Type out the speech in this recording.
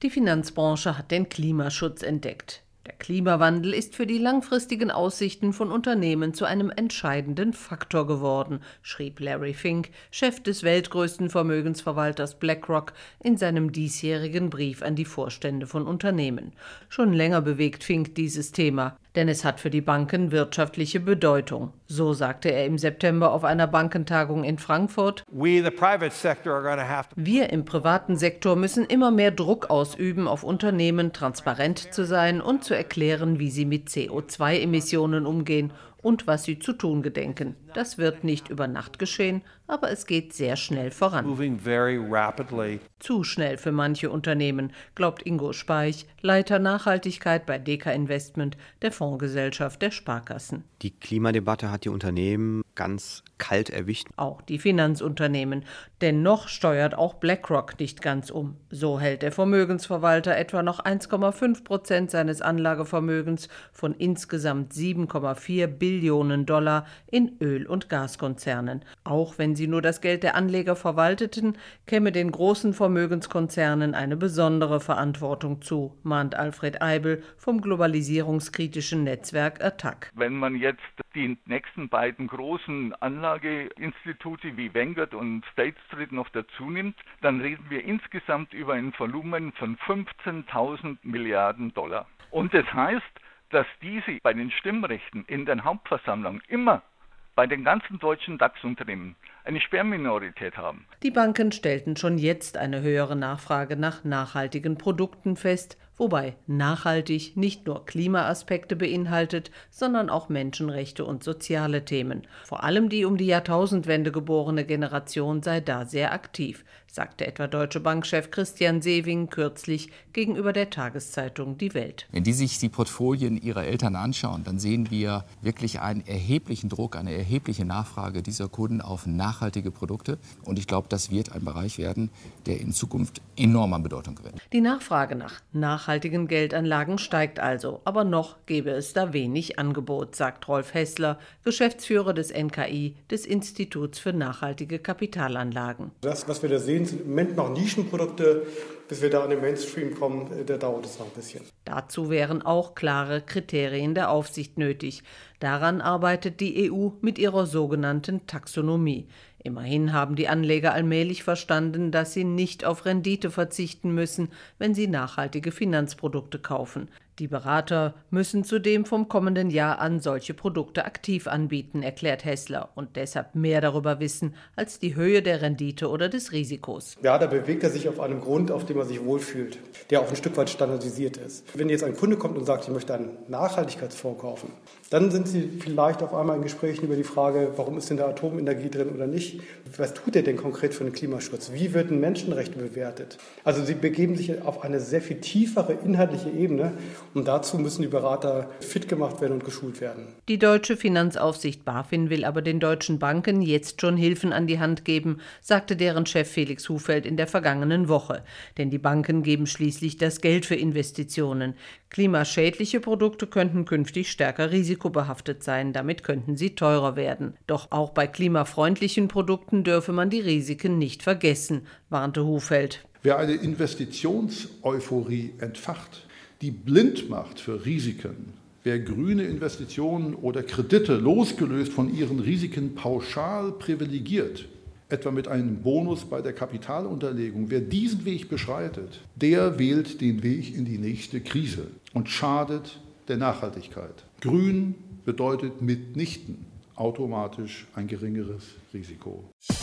Die Finanzbranche hat den Klimaschutz entdeckt. Der Klimawandel ist für die langfristigen Aussichten von Unternehmen zu einem entscheidenden Faktor geworden, schrieb Larry Fink, Chef des weltgrößten Vermögensverwalters BlackRock, in seinem diesjährigen Brief an die Vorstände von Unternehmen. Schon länger bewegt Fink dieses Thema, denn es hat für die Banken wirtschaftliche Bedeutung. So sagte er im September auf einer Bankentagung in Frankfurt: Wir im privaten Sektor müssen immer mehr Druck ausüben, auf Unternehmen transparent zu sein und zu erklären, wie sie mit CO2-Emissionen umgehen und was sie zu tun gedenken. Das wird nicht über Nacht geschehen, aber es geht sehr schnell voran. Zu schnell für manche Unternehmen, glaubt Ingo Speich, Leiter Nachhaltigkeit bei Deka Investment, der Fondsgesellschaft der Sparkassen. Die Klimadebatte hat die Unternehmen ganz kalt erwischt. Auch die Finanzunternehmen. Denn noch steuert auch BlackRock nicht ganz um. So hält der Vermögensverwalter etwa noch 1,5% seines Anlagevermögens von insgesamt 7,4 Billionen Dollar in Öl- und Gaskonzernen. Auch wenn sie nur das Geld der Anleger verwalteten, käme den großen Vermögenskonzernen eine besondere Verantwortung zu, mahnt Alfred Eibel vom globalisierungskritischen Netzwerk ATTAC. Wenn man jetzt die nächsten beiden großen Anlageinstitute wie Vanguard und State Street noch dazu nimmt, dann reden wir insgesamt über ein Volumen von 15.000 Milliarden Dollar. Und das heißt, dass diese bei den Stimmrechten in den Hauptversammlungen immer bei den ganzen deutschen DAX-Unternehmen eine Sperrminorität haben. Die Banken stellten schon jetzt eine höhere Nachfrage nach nachhaltigen Produkten fest, wobei nachhaltig nicht nur Klimaaspekte beinhaltet, sondern auch Menschenrechte und soziale Themen. Vor allem die um die Jahrtausendwende geborene Generation sei da sehr aktiv, sagte etwa Deutsche Bank-Chef Christian Sewing kürzlich gegenüber der Tageszeitung Die Welt. Wenn die sich die Portfolien ihrer Eltern anschauen, dann sehen wir wirklich einen erheblichen Druck, eine erhebliche Nachfrage dieser Kunden auf nachhaltige Produkte. Und ich glaube, das wird ein Bereich werden, der in Zukunft enorm an Bedeutung gewinnt. Die Nachfrage nach nachhaltigen Geldanlagen steigt also, aber noch gäbe es da wenig Angebot, sagt Rolf Hessler, Geschäftsführer des NKI, des Instituts für nachhaltige Kapitalanlagen. Das, was wir da sehen, sind im Moment noch Nischenprodukte. Bis wir da an den Mainstream kommen, da dauert es noch ein bisschen. Dazu wären auch klare Kriterien der Aufsicht nötig. Daran arbeitet die EU mit ihrer sogenannten Taxonomie. Immerhin haben die Anleger allmählich verstanden, dass sie nicht auf Rendite verzichten müssen, wenn sie nachhaltige Finanzprodukte kaufen. Die Berater müssen zudem vom kommenden Jahr an solche Produkte aktiv anbieten, erklärt Hessler, und deshalb mehr darüber wissen als die Höhe der Rendite oder des Risikos. Ja, da bewegt er sich auf einem Grund, auf dem er sich wohlfühlt, der auch ein Stück weit standardisiert ist. Wenn jetzt ein Kunde kommt und sagt, ich möchte einen Nachhaltigkeitsfonds kaufen, dann sind Sie vielleicht auf einmal in Gesprächen über die Frage, warum ist denn da Atomenergie drin oder nicht? Was tut er denn konkret für den Klimaschutz? Wie wird ein Menschenrecht bewertet? Also Sie begeben sich auf eine sehr viel tiefere inhaltliche Ebene. Und dazu müssen die Berater fit gemacht werden und geschult werden. Die deutsche Finanzaufsicht BaFin will aber den deutschen Banken jetzt schon Hilfen an die Hand geben, sagte deren Chef Felix Hufeld in der vergangenen Woche. Denn die Banken geben schließlich das Geld für Investitionen. Klimaschädliche Produkte könnten künftig stärker risikobehaftet sein, damit könnten sie teurer werden. Doch auch bei klimafreundlichen Produkten dürfe man die Risiken nicht vergessen, warnte Hufeld. Wer eine Investitionseuphorie entfacht, die blind macht für Risiken, wer grüne Investitionen oder Kredite losgelöst von ihren Risiken pauschal privilegiert, etwa mit einem Bonus bei der Kapitalunterlegung, wer diesen Weg beschreitet, der wählt den Weg in die nächste Krise und schadet der Nachhaltigkeit. Grün bedeutet mitnichten automatisch ein geringeres Risiko.